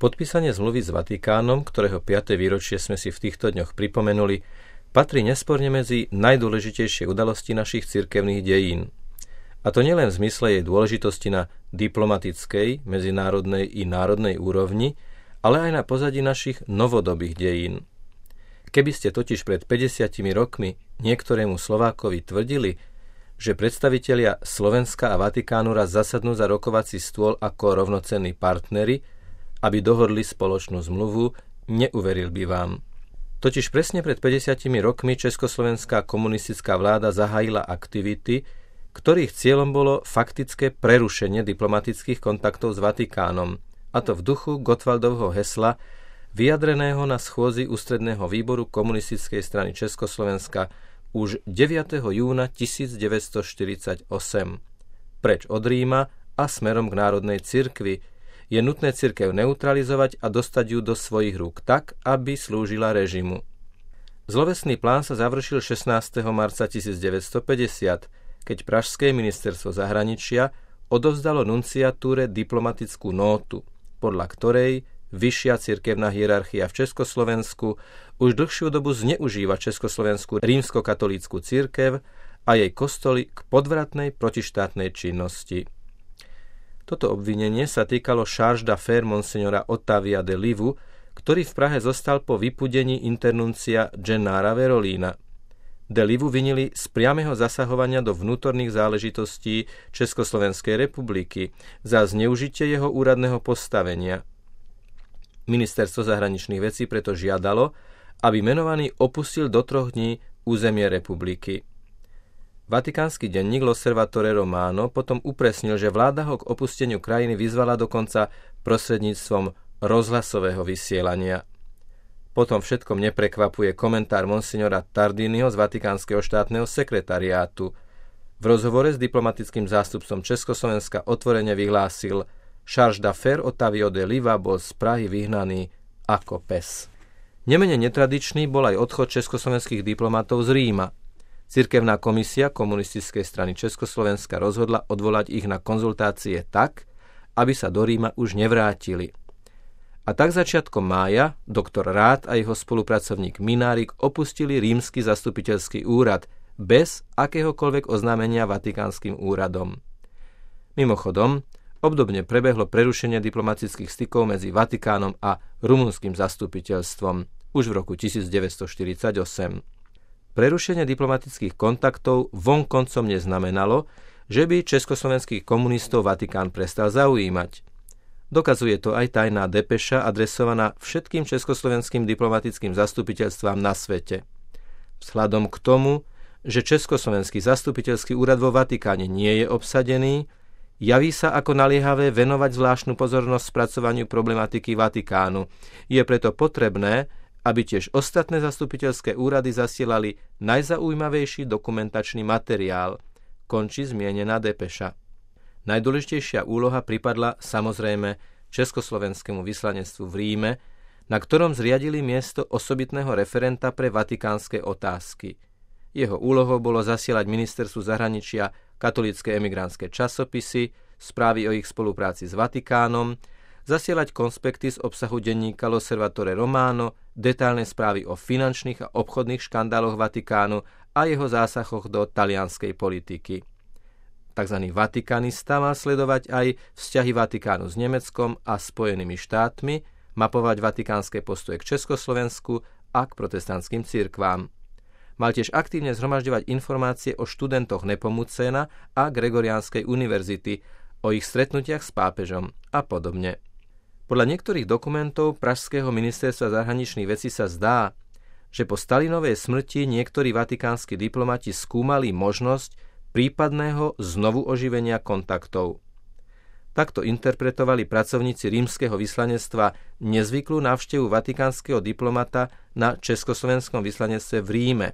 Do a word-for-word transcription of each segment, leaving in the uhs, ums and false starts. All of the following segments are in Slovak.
Podpísanie zmluvy s Vatikánom, ktorého piate výročie sme si v týchto dňoch pripomenuli, patrí nesporne medzi najdôležitejšie udalosti našich cirkevných dejín. A to nielen v zmysle jej dôležitosti na diplomatickej, medzinárodnej i národnej úrovni, ale aj na pozadí našich novodobých dejín. Keby ste totiž pred päťdesiatimi rokmi niektorému Slovákovi tvrdili, že predstavitelia Slovenska a Vatikánu raz zasadnú za rokovací stôl ako rovnocenní partneri, aby dohodli spoločnú zmluvu, neuveril by vám. Totiž presne pred päťdesiatimi rokmi československá komunistická vláda zahájila aktivity, ktorých cieľom bolo faktické prerušenie diplomatických kontaktov s Vatikánom, a to v duchu Gottwaldovho hesla, vyjadreného na schôdzi ústredného výboru komunistickej strany Československa už deviateho júna tisícdeväťstoštyridsaťosem. Preč od Ríma a smerom k národnej cirkvi je nutné cirkev neutralizovať a dostať ju do svojich rúk tak, aby slúžila režimu. Zlovesný plán sa završil šestnásteho marca tisícdeväťstopäťdesiat, keď pražské ministerstvo zahraničia odovzdalo nunciatúre diplomatickú nótu, podľa ktorej vyššia cirkevná hierarchia v Československu už dlhšiu dobu zneužíva československú rímskokatolícku cirkev a jej kostoly k podvratnej protištátnej činnosti. Toto obvinenie sa týkalo charge d'affaires monsignora Ottavia de Livu, ktorý v Prahe zostal po vypudení internuncia Gennara Verolína. De Livu vinili z priameho zasahovania do vnútorných záležitostí Československej republiky za zneužitie jeho úradného postavenia. Ministerstvo zahraničných vecí preto žiadalo, aby menovaný opustil do troch dní územie republiky. Vatikánsky denník L'Osservatore Romano potom upresnil, že vláda ho k opusteniu krajiny vyzvala dokonca prostredníctvom rozhlasového vysielania. Potom všetkom neprekvapuje komentár monsignora Tardiniho z Vatikánskeho štátneho sekretariátu. V rozhovore s diplomatickým zástupcom Československa otvorene vyhlásil: charge d'affaires Ottavio de Liva bol z Prahy vyhnaný ako pes. Nemenej netradičný bol aj odchod československých diplomatov z Ríma. Cirkevná komisia komunistickej strany Československa rozhodla odvolať ich na konzultácie tak, aby sa do Ríma už nevrátili. A tak začiatkom mája doktor Rád a jeho spolupracovník Minárik opustili rímsky zastupiteľský úrad bez akéhokoľvek oznámenia vatikánskym úradom. Mimochodom, obdobne prebehlo prerušenie diplomatických stykov medzi Vatikánom a rumunským zastupiteľstvom už v roku tisícdeväťstoštyridsaťosem. Prerušenie diplomatických kontaktov vonkoncom neznamenalo, že by československých komunistov Vatikán prestal zaujímať. Dokazuje to aj tajná depeša adresovaná všetkým československým diplomatickým zastupiteľstvám na svete. Vzhľadom k tomu, že československý zastupiteľský úrad vo Vatikáne nie je obsadený, javí sa ako naliehavé venovať zvláštnu pozornosť spracovaniu problematiky Vatikánu. Je preto potrebné, aby tiež ostatné zastupiteľské úrady zasielali najzaujímavejší dokumentačný materiál, končí zmienená depeša. Najdôležitejšia úloha pripadla samozrejme československému vyslanectvu v Ríme, na ktorom zriadili miesto osobitného referenta pre vatikánske otázky. Jeho úlohou bolo zasielať ministerstvu zahraničia katolícke emigrantské časopisy, správy o ich spolupráci s Vatikánom, zasielať konspekty z obsahu denníka L'Osservatore Romano, detailné správy o finančných a obchodných škandáloch Vatikánu a jeho zásahoch do talianskej politiky. Takzvaný vatikanista mal sledovať aj vzťahy Vatikánu s Nemeckom a Spojenými štátmi, mapovať vatikánske postoje k Československu a k protestantským cirkvám. Mal tiež aktívne zhromažďovať informácie o študentoch Nepomucena a Gregoriánskej univerzity, o ich stretnutiach s pápežom a podobne. Podľa niektorých dokumentov pražského ministerstva zahraničných vecí sa zdá, že po Stalinovej smrti niektorí vatikánsky diplomati skúmali možnosť prípadného znovu oživenia kontaktov. Takto interpretovali pracovníci rímskeho vyslanectva nezvyklú návštevu vatikánskeho diplomata na československom vyslanectve v Ríme.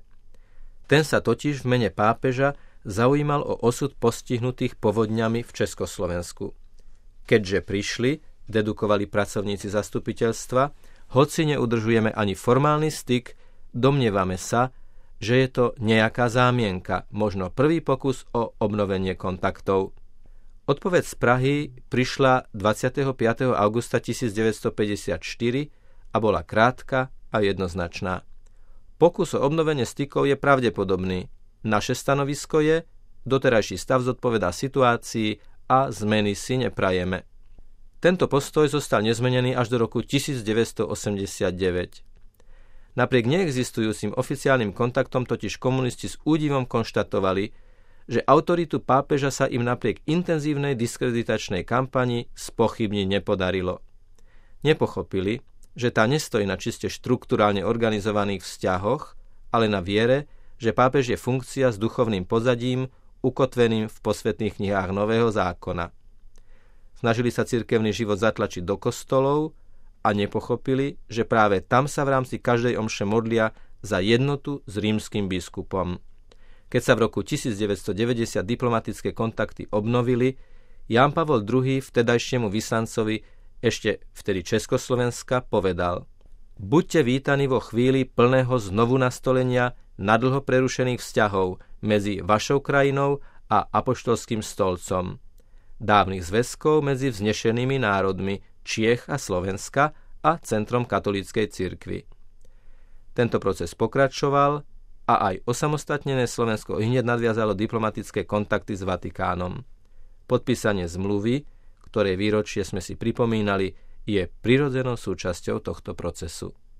Ten sa totiž v mene pápeža zaujímal o osud postihnutých povodňami v Československu. Keďže prišli, dedukovali pracovníci zastupiteľstva, hoci neudržujeme ani formálny styk, domnievame sa, že je to nejaká zámienka, možno prvý pokus o obnovenie kontaktov. Odpoveď z Prahy prišla dvadsiateho piateho augusta tisícdeväťstopäťdesiatštyri a bola krátka a jednoznačná. Pokus o obnovenie stykov je pravdepodobný. Naše stanovisko je, doterajší stav zodpovedá situácii a zmeny si neprajeme. Tento postoj zostal nezmenený až do roku tisícdeväťstoosemdesiatdeväť. Napriek neexistujúcim oficiálnym kontaktom totiž komunisti s údivom konštatovali, že autoritu pápeža sa im napriek intenzívnej diskreditačnej kampani spochybniť nepodarilo. Nepochopili, že tá nestojí na čiste štrukturálne organizovaných vzťahoch, ale na viere, že pápež je funkcia s duchovným pozadím, ukotveným v posvätných knihách Nového zákona. Snažili sa cirkevný život zatlačiť do kostolov a nepochopili, že práve tam sa v rámci každej omše modlia za jednotu s rímskym biskupom. Keď sa v roku tisícdeväťstodeväťdesiat diplomatické kontakty obnovili, Ján Pavol druhý vtedajšiemu vyslancovi, ešte vtedy Československa, povedal: Buďte vítaní vo chvíli plného znovu nastolenia nadlho prerušených vzťahov medzi vašou krajinou a apoštolským stolcom, dávnych zväzkov medzi vznešenými národmi Čiech a Slovenska a centrom katolíckej cirkvi. Tento proces pokračoval a aj osamostatnené Slovensko hneď nadviazalo diplomatické kontakty s Vatikánom. Podpísanie zmluvy, ktorej výročie sme si pripomínali, je prirodzenou súčasťou tohto procesu.